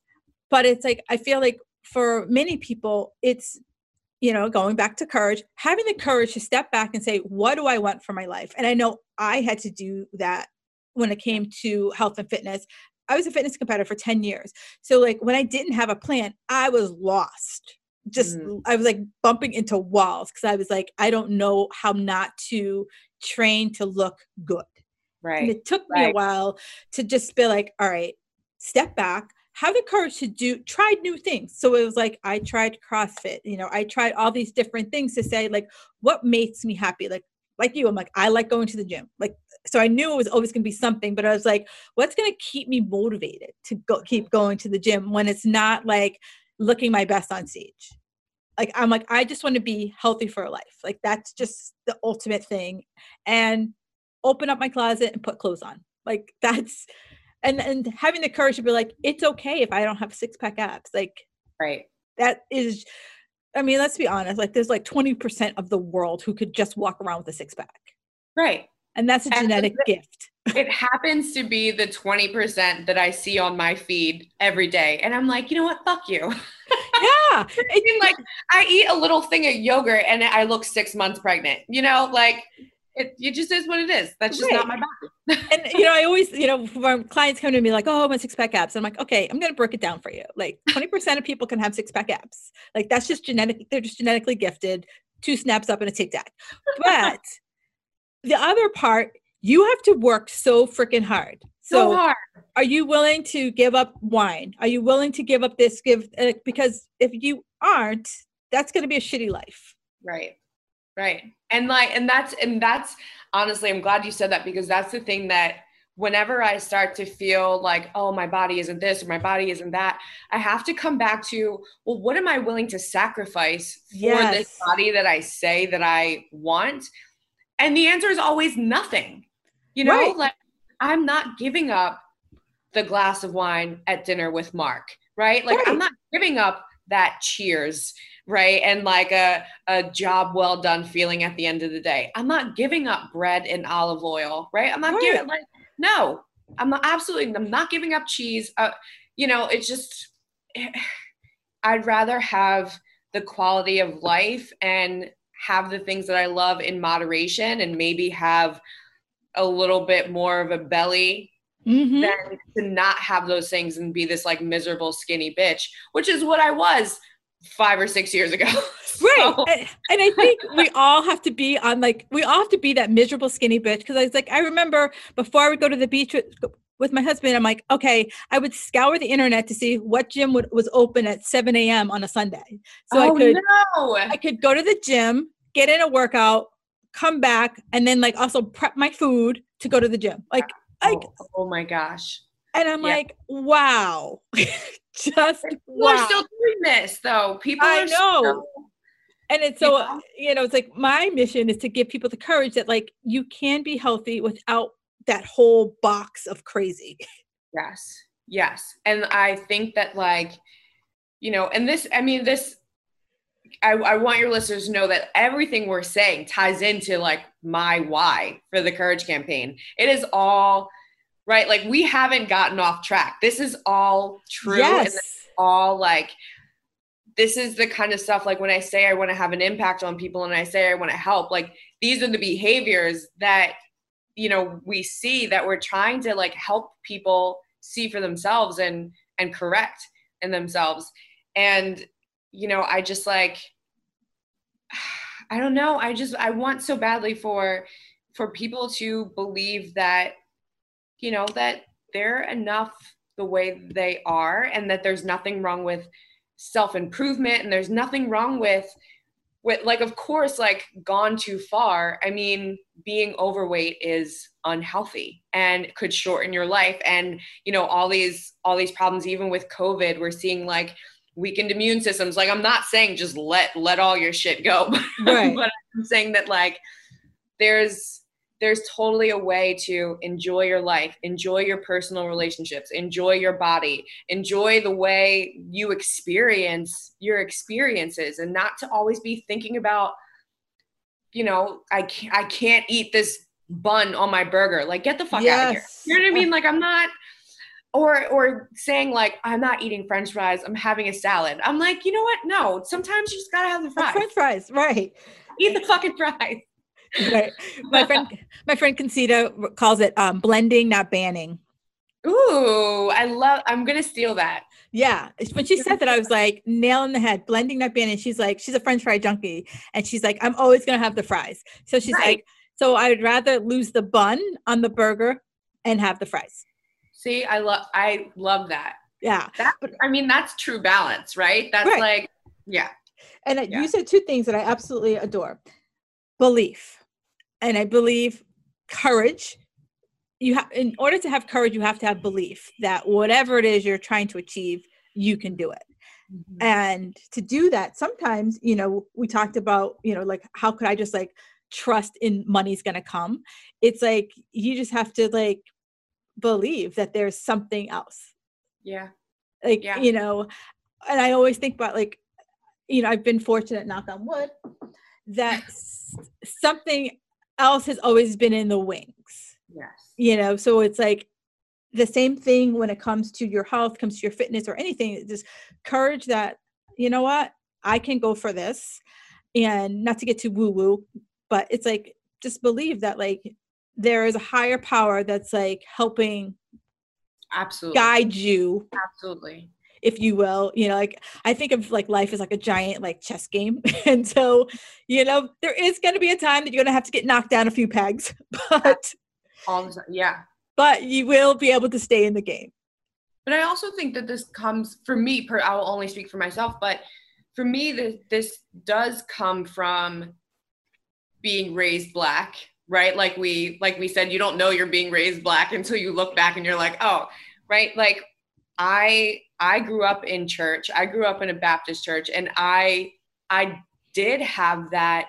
But it's like, I feel like for many people, it's, you know, going back to courage, having the courage to step back and say, what do I want for my life? And I know I had to do that when it came to health and fitness. I was a fitness competitor for 10 years. So like when I didn't have a plan, I was lost. I was like bumping into walls because I was like, I don't know how not to train to look good. Right. And it took me a while to just be like, all right, step back, have the courage to try new things. So it was like, I tried CrossFit, you know, I tried all these different things to say like, what makes me happy? Like you, I'm like, I like going to the gym. Like, so I knew it was always going to be something, but I was like, what's going to keep me motivated to keep going to the gym when it's not like looking my best on stage? Like, I'm like, I just want to be healthy for life. Like, that's just the ultimate thing. And open up my closet and put clothes on. Like that's, and having the courage to be like, it's okay if I don't have 6-pack abs. Like, right. That is, I mean, let's be honest. Like there's like 20% of the world who could just walk around with a 6-pack. Right. And that's a genetic gift. It happens to be the 20% that I see on my feed every day. And I'm like, you know what? Fuck you. Yeah. I mean, like I eat a little thing of yogurt and I look 6 months pregnant, you know, like it just is what it is. That's just not my body. And, you know, I always, you know, when clients come to me like, oh, my 6-pack abs. I'm like, okay, I'm going to break it down for you. Like 20% of people can have 6-pack abs. Like that's just genetic. They're just genetically gifted. 2 snaps up and a tic tac. But the other part, you have to work so freaking hard. So hard. Are you willing to give up wine? Are you willing to give up this? Because if you aren't, that's going to be a shitty life. Right. Right. And that's honestly, I'm glad you said that, because that's the thing that whenever I start to feel like, oh, my body isn't this or my body isn't that, I have to come back to, well, what am I willing to sacrifice for this body that I say that I want? And the answer is always nothing. You know, like I'm not giving up the glass of wine at dinner with Mark, right? Like I'm not giving up that cheers, right? And like a job well done feeling at the end of the day. I'm not giving up bread and olive oil, right? I'm not giving no, I'm not giving up cheese. You know, it's just, I'd rather have the quality of life and have the things that I love in moderation and maybe have a little bit more of a belly than to not have those things and be this like miserable skinny bitch, which is what I was 5 or 6 years ago. Right. And I think we all have to be that miserable skinny bitch. Cause I remember before I would go to the beach with my husband, I'm like, okay, I would scour the internet to see what gym was open at 7 a.m. on a Sunday. So I could go to the gym, get in a workout, come back, and then like also prep my food to go to the gym. Like, oh my gosh. And I'm like, wow. People are still doing this though. I know. And it's so, you know, it's like my mission is to give people the courage that like you can be healthy without that whole box of crazy. Yes. Yes. And I think that like, you know, and this, I mean, this, I want your listeners to know that everything we're saying ties into like my why for the Courage Campaign. It is all right. Like we haven't gotten off track. This is all true. Yes. And this is all like, this is the kind of stuff, like when I say I want to have an impact on people and I say I want to help, like these are the behaviors that, you know, we see that we're trying to like help people see for themselves and correct in themselves. And, you know, I just like, I don't know. I want so badly for for people to believe that, you know, that they're enough the way they are, and that there's nothing wrong with self-improvement, and there's nothing wrong with like, of course, like, gone too far. I mean, being overweight is unhealthy and could shorten your life. And, you know, all these problems, even with COVID, we're seeing like weakened immune systems. Like, I'm not saying just let all your shit go, Right. but I'm saying that like there's totally a way to enjoy your life, enjoy your personal relationships, enjoy your body, enjoy the way you experience your experiences, and not to always be thinking about, you know, I can't eat this bun on my burger. Like, get the fuck out of here. You know what I mean? Like, I'm not, or saying like, I'm not eating French fries, I'm having a salad. I'm like, you know what? No, sometimes you just gotta have the fries. French fries, right. Eat the fucking fries. Right. My friend Concita calls it blending, not banning. Ooh, I'm going to steal that. Yeah. When she said that, I was like, nail in the head, blending, not banning. She's like, she's a French fry junkie. And she's like, I'm always going to have the fries. So she's like, so I would rather lose the bun on the burger and have the fries. See, I love that. Yeah. I mean, that's true balance, right? That's right. Like, yeah. And you said two things that I absolutely adore. Belief. And I believe courage. In order to have courage, you have to have belief that whatever it is you're trying to achieve, you can do it. Mm-hmm. And to do that, sometimes, you know, we talked about, you know, like, how could I just like trust in money's going to come? It's like, you just have to like believe that there's something else. Yeah. Like, you know, and I always think about like, you know, I've been fortunate, knock on wood, that something else has always been in the wings. Yes. You know, so it's like the same thing when it comes to your health, comes to your fitness or anything, just courage that, you know what, I can go for this. And not to get too woo woo, but it's like, just believe that like there is a higher power that's like helping guide you. Absolutely. If you will, you know, like I think of like life as like a giant like chess game. And so, you know, there is going to be a time that you're going to have to get knocked down a few pegs, but but you will be able to stay in the game. But I also think that this comes for me, I will only speak for myself, but for me, this does come from being raised Black, right? Like we said, you don't know you're being raised Black until you look back and you're like, oh, right. Like I grew up in church. I grew up in a Baptist church, and I did have that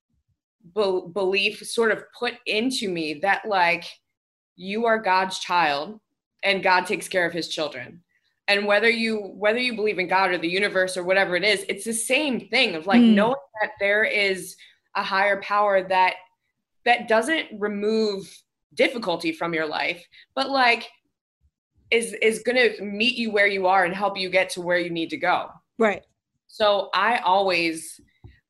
belief sort of put into me that like, you are God's child and God takes care of his children. And whether you believe in God or the universe or whatever it is, it's the same thing of like knowing that there is a higher power that doesn't remove difficulty from your life, but like is going to meet you where you are and help you get to where you need to go. Right. So I always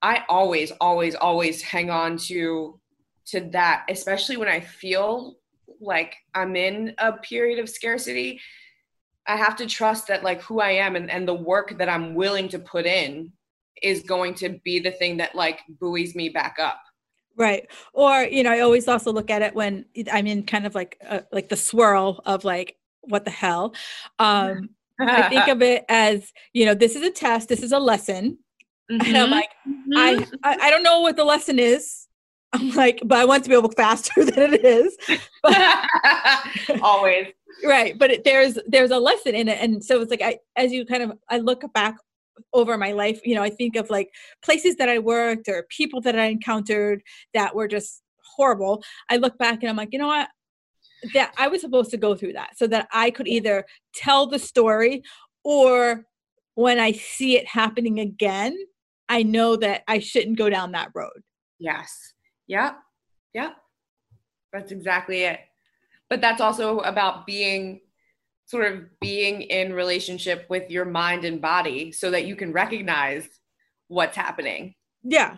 hang on to that, especially when I feel like I'm in a period of scarcity. I have to trust that like who I am and the work that I'm willing to put in is going to be the thing that like buoys me back up. Right. Or, you know, I always also look at it when I'm in kind of like the swirl of like, what the hell? I think of it as, you know, this is a test, this is a lesson. Mm-hmm. And I'm like, I don't know what the lesson is. I'm like, but I want it to be able faster than it is. But, always. Right. But there's a lesson in it. And so it's like, I look back over my life, you know, I think of like places that I worked or people that I encountered that were just horrible. I look back and I'm like, you know what? That I was supposed to go through that so that I could either tell the story, or when I see it happening again, I know that I shouldn't go down that road. Yes. Yep. That's exactly it. But that's also about being in relationship with your mind and body so that you can recognize what's happening. Yeah.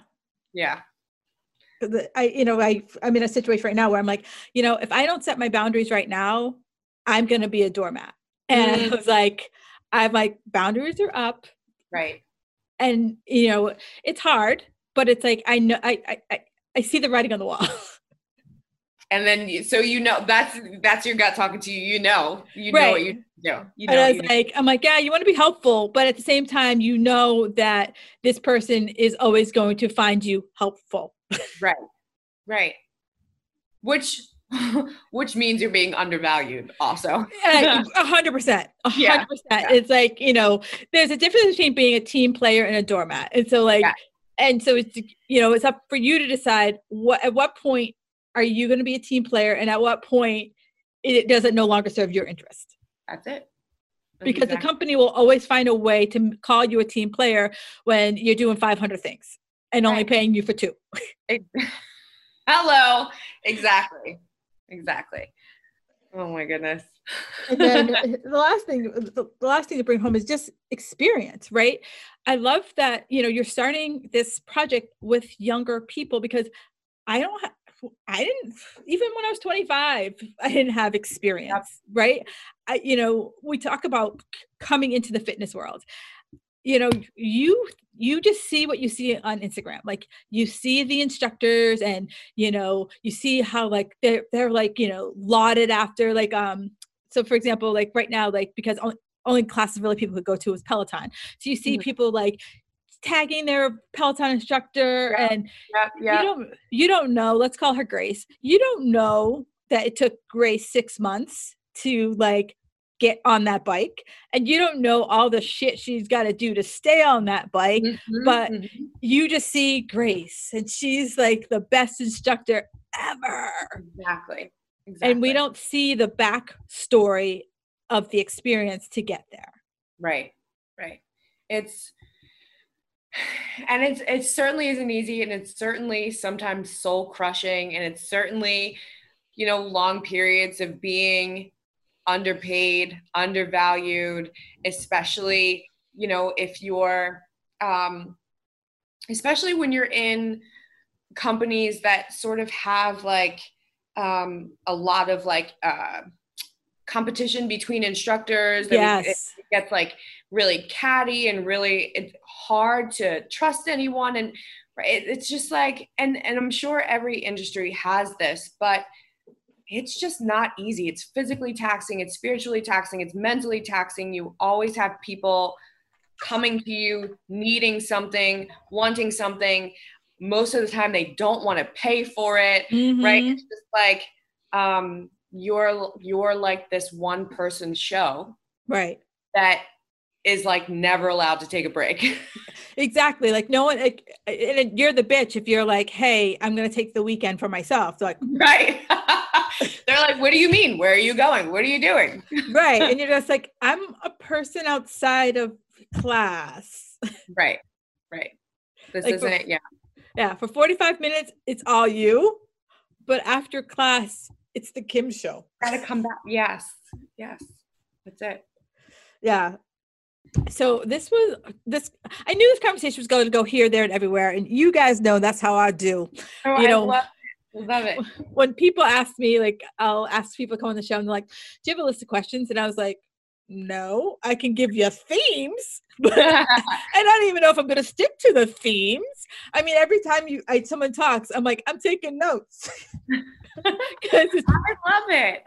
I'm in a situation right now where I'm like, you know, if I don't set my boundaries right now, I'm going to be a doormat. And I was like, boundaries are up. Right. And, you know, it's hard, but it's like, I know, I see the writing on the wall. And then, so that's your gut talking to you. You know Right. what you do. And I was like, I'm like, yeah, you want to be helpful, but at the same time, you know that this person is always going to find you helpful. Right. Right. Which means you're being undervalued also. 100%. Yeah. It's like, there's a difference between being a team player and a doormat. And so like, and so it's, it's up for you to decide at what point are you going to be a team player, and at what point does it no longer serve your interest. That's it. Because the company will always find a way to call you a team player when you're doing 500 things and only paying you for 2. Hello. Exactly. Oh my goodness. And then the last thing to bring home is just experience, right? I love that, you're starting this project with younger people, because I didn't, even when I was 25, I didn't have experience, right? We talk about coming into the fitness world. You just see what you see on Instagram. Like, you see the instructors, and you see how like they're like lauded after, like so for example, like right now, like because only classes really people could go to is Peloton. So you see people like tagging their Peloton instructor, and you don't know, let's call her Grace. You don't know that it took Grace 6 months to like get on that bike, and you don't know all the shit she's got to do to stay on that bike, but you just see Grace, and she's like the best instructor ever. Exactly. And we don't see the back story of the experience to get there. Right. It certainly isn't easy, and it's certainly sometimes soul crushing, and it's certainly, long periods of being underpaid, undervalued, especially, if you're, especially when you're in companies that sort of have like a lot of like competition between instructors. Yes. It gets like really catty, and really it's hard to trust anyone. And it's just like, and I'm sure every industry has this, but it's just not easy. It's physically taxing. It's spiritually taxing. It's mentally taxing. You always have people coming to you, needing something, wanting something. Most of the time they don't want to pay for it. Right. It's just like, you're like this one person show. Right. That is like never allowed to take a break. Exactly. Like no one, and you're the bitch if you're like, hey, I'm going to take the weekend for myself. So like, right. They're like, what do you mean? Where are you going? What are you doing? Right. And you're just like, I'm a person outside of class. Right. This like isn't it. Yeah. Yeah. For 45 minutes, it's all you. But after class, it's the Kim show. Gotta come back. Yes. That's it. Yeah. So I knew this conversation was going to go here, there, and everywhere. And you guys know that's how I do. Oh, I love it. When people ask me, like, I'll ask people to come on the show, and they're like, do you have a list of questions? And I was like, no, I can give you themes, but I don't even know if I'm going to stick to the themes. I mean, every time someone talks, I'm like, I'm taking notes. I love it.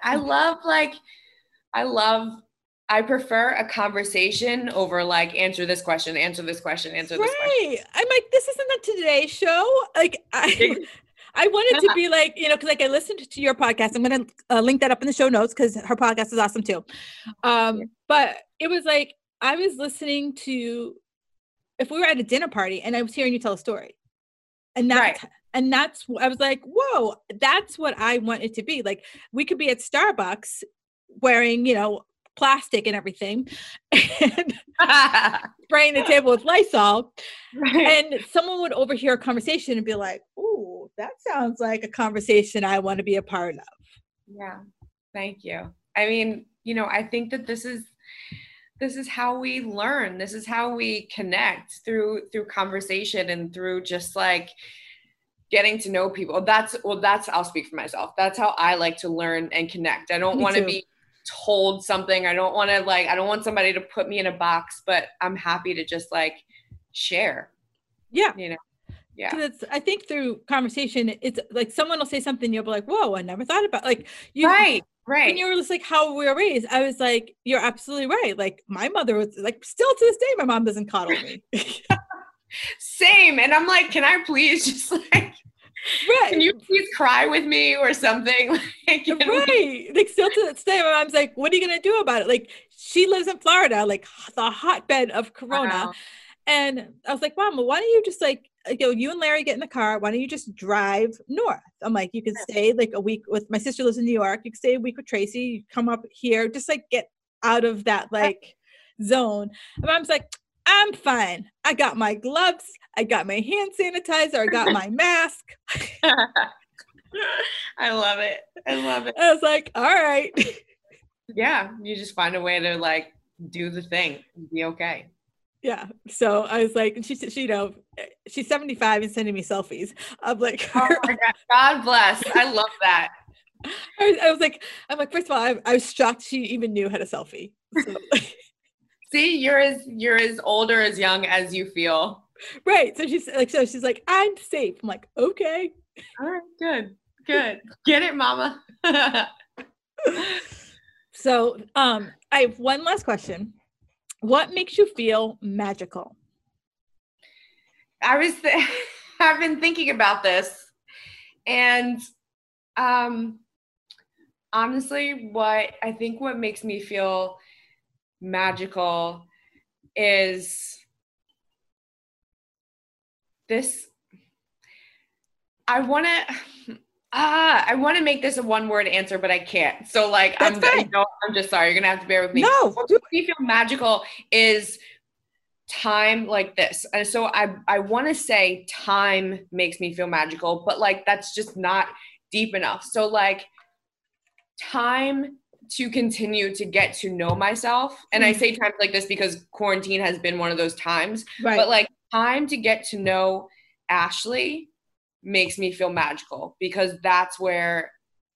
I prefer a conversation over like, answer this question, answer this question. I'm like, this isn't a Today Show. Like, I wanted to be like, because like I listened to your podcast. I'm going to link that up in the show notes because her podcast is awesome too. But it was like, I was listening to, if we were at a dinner party and I was hearing you tell a story. And that's, I was like, whoa, that's what I want it to be. Like, we could be at Starbucks wearing, plastic and everything, and spraying the table with Lysol. Right. And someone would overhear a conversation and be like, ooh, that sounds like a conversation I want to be a part of. Yeah. Thank you. I mean, I think that this is how we learn. This is how we connect through conversation and through just like getting to know people. That's I'll speak for myself. That's how I like to learn and connect. I don't want to be told something. I don't want somebody to put me in a box, but I'm happy to just like share. Yeah. Yeah. Because I think through conversation, it's like someone will say something, you'll be like, whoa, I never thought about, like, you. Right. When you were just like how we were raised, I was like, you're absolutely right. Like my mother was like, still to this day, my mom doesn't coddle me. Same. And I'm like, can I please just like, right. Can you please cry with me or something? Like, right. Like still to this day, my mom's like, what are you going to do about it? Like she lives in Florida, like the hotbed of Corona. Wow. And I was like, Mom, well, why don't you just like, you and Larry get in the car. Why don't you just drive north? I'm like, you can stay like a week with, my sister lives in New York. You can stay a week with Tracy. You come up here, just like get out of that like zone. And Mom's like, I'm fine. I got my gloves. I got my hand sanitizer. I got my mask. I love it. I love it. I was like, all right. Yeah. You just find a way to like do the thing and be okay. Yeah. So I was like, and she, you know, she's 75 and sending me selfies. I'm like, oh my God, God bless. I love that. I was like, I'm like, first of all, I was shocked she even knew how to selfie. So. See, you're as old or as young as you feel. Right. So she's like, I'm safe. I'm like, okay. All right, good. Get it, mama. So I have one last question. What makes you feel magical? I've been thinking about this, and honestly, what makes me feel magical is this. I want to make this a one-word answer, but I can't. So like, I'm just sorry. You're gonna have to bear with me. No. What makes me feel magical is time like this. And so I want to say time makes me feel magical, but like, that's just not deep enough. So like time to continue to get to know myself. And I say times like this because quarantine has been one of those times, right. But like time to get to know Ashley makes me feel magical because that's where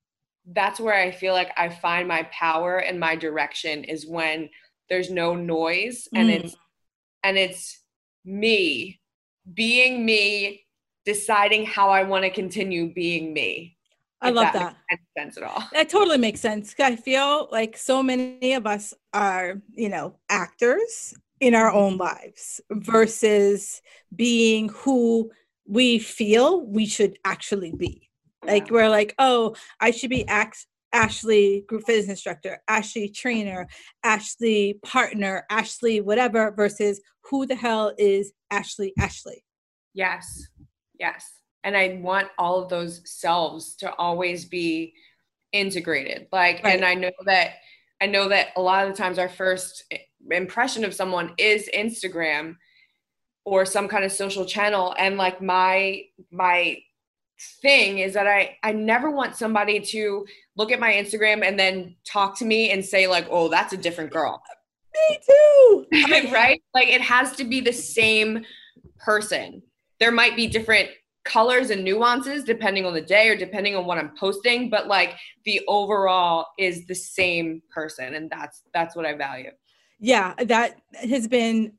I feel like I find my power and my direction is when there's no noise and it's me being me, deciding how I want to continue being me. I love that. Makes sense at all. That totally makes sense. I feel like so many of us are, actors in our own lives versus being who we feel we should actually be. Yeah. Like we're like, oh, I should be Ashley group fitness instructor, Ashley trainer, Ashley partner, Ashley whatever, versus who the hell is Ashley? Yes. And I want all of those selves to always be integrated. Like, right. And I know that a lot of the times our first impression of someone is Instagram or some kind of social channel. And like my thing is that I never want somebody to look at my Instagram and then talk to me and say like, oh, that's a different girl. Me too. Right? Like it has to be the same person. There might be different colors and nuances depending on the day or depending on what I'm posting, but like the overall is the same person. And that's what I value. Yeah. That has been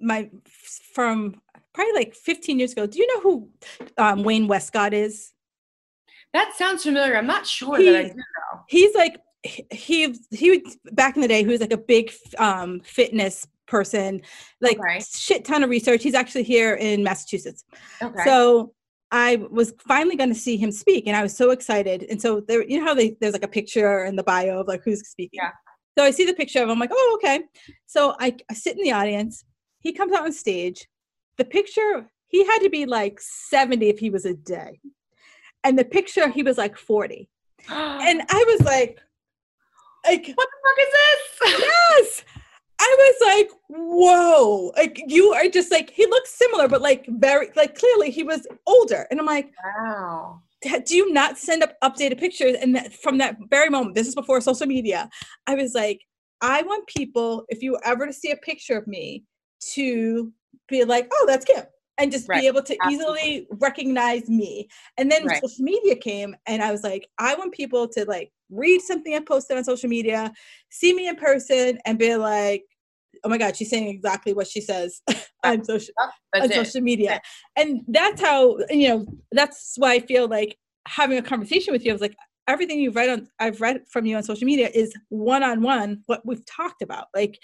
from probably like 15 years ago. Do you know who Wayne Westcott is? That sounds familiar. I'm not sure that I do know. He's like, he back in the day, he was like a big fitness person, like shit ton of research. He's actually here in Massachusetts. Okay. So I was finally going to see him speak and I was so excited. And so there, you know how there's like a picture in the bio of like who's speaking. Yeah. So I see the picture of him. I'm like, oh, okay. So I sit in the audience. He comes out on stage. The picture, he had to be like 70 if he was a day. And the picture, he was like 40. And I was like, what the fuck is this? Yes. I was like, whoa, like you are just like, he looks similar, but like very, like clearly he was older. And I'm like, wow. Do you not send up updated pictures? And from that very moment, this is before social media, I was like, I want people, if you ever to see a picture of me, to be like, oh, that's Kim. And just be able to easily recognize me. And then social media came and I was like, I want people to like read something I posted on social media, see me in person and be like, oh my God, she's saying exactly what she says on social media. And that's how, that's why I feel like having a conversation with you, I was like, everything I've read from you on social media is one-on-one what we've talked about. Like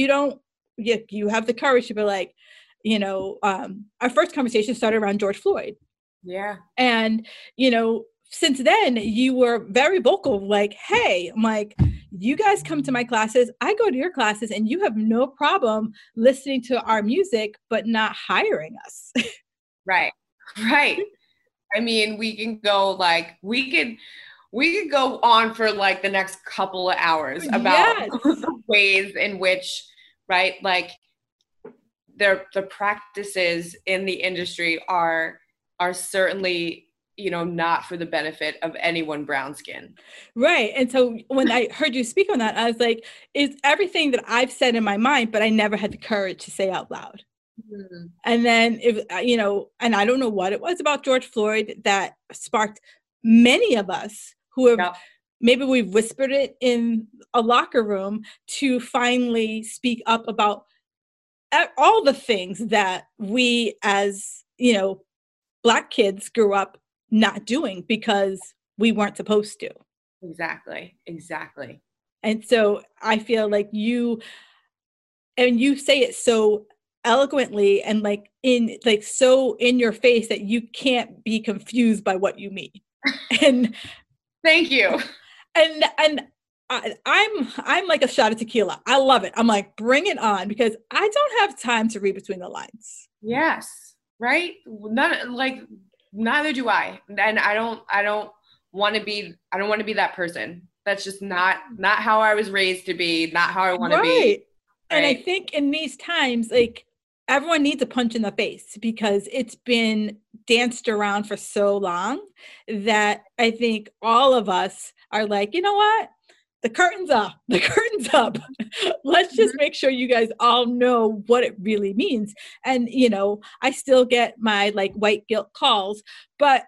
you have the courage to be like, our first conversation started around George Floyd. Yeah. And, since then you were very vocal, like, hey, I'm like, you guys come to my classes, I go to your classes, and you have no problem listening to our music, but not hiring us. Right. I mean, we can go we could go on for like the next couple of hours about the ways in which, right, like the practices in the industry are certainly, not for the benefit of anyone brown skin. Right. And so when I heard you speak on that, I was like, it's everything that I've said in my mind, but I never had the courage to say out loud. Mm-hmm. And then, and I don't know what it was about George Floyd that sparked many of us who have, maybe we've whispered it in a locker room, to finally speak up about all the things that we as, Black kids grew up not doing because we weren't supposed to. Exactly. And so I feel like you say it so eloquently and so in your face that you can't be confused by what you mean. And thank you. And I'm like a shot of tequila. I love it. I'm like, bring it on, because I don't have time to read between the lines. Yes. Right. Neither do I. And I don't want to be that person. That's just not how I was raised to be, not how I want to be. Right. And I think in these times, like, everyone needs a punch in the face, because it's been danced around for so long that I think all of us are like, you know what? The curtain's up. Let's just make sure you guys all know what it really means. And, I still get my white guilt calls, but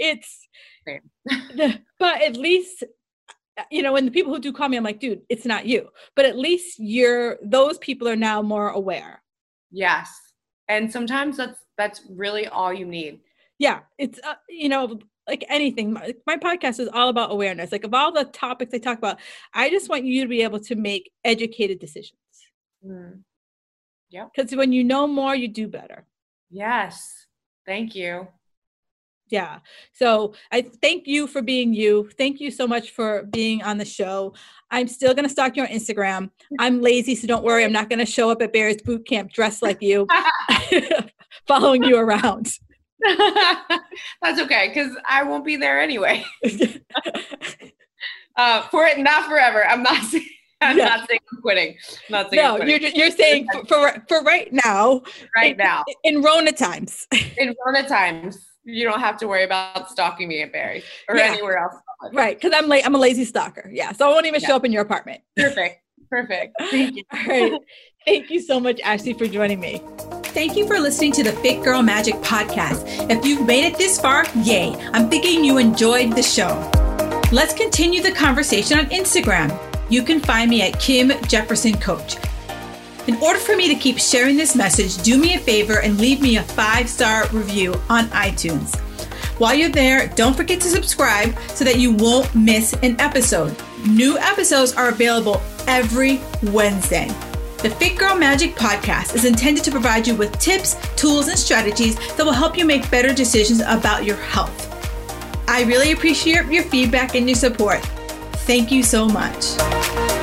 but at least, and the people who do call me, I'm like, dude, it's not you, but at least those people are now more aware. Yes. And sometimes that's really all you need. Yeah. It's, like anything, my podcast is all about awareness. Like, of all the topics I talk about, I just want you to be able to make educated decisions. Yeah. Because when you know more, you do better. Yes. Thank you. Yeah. So I thank you for being you. Thank you so much for being on the show. I'm still going to stalk you on Instagram. I'm lazy, so don't worry. I'm not going to show up at Barry's boot camp dressed like you, following you around. That's okay, because I won't be there anyway. Not forever. I'm not saying I'm quitting. You're saying for right now. Right now. In Rona times. In Rona times, you don't have to worry about stalking me at Barry or anywhere else. Right, because I'm a lazy stalker. Yeah, so I won't even show up in your apartment. Perfect. Thank you. All right. Thank you so much, Ashley, for joining me. Thank you for listening to the Fit Girl Magic podcast. If you've made it this far, yay. I'm thinking you enjoyed the show. Let's continue the conversation on Instagram. You can find me at Kim Jefferson Coach. In order for me to keep sharing this message, do me a favor and leave me a 5-star review on iTunes. While you're there, don't forget to subscribe so that you won't miss an episode. New episodes are available every Wednesday. The Fit Girl Magic podcast is intended to provide you with tips, tools, and strategies that will help you make better decisions about your health. I really appreciate your feedback and your support. Thank you so much.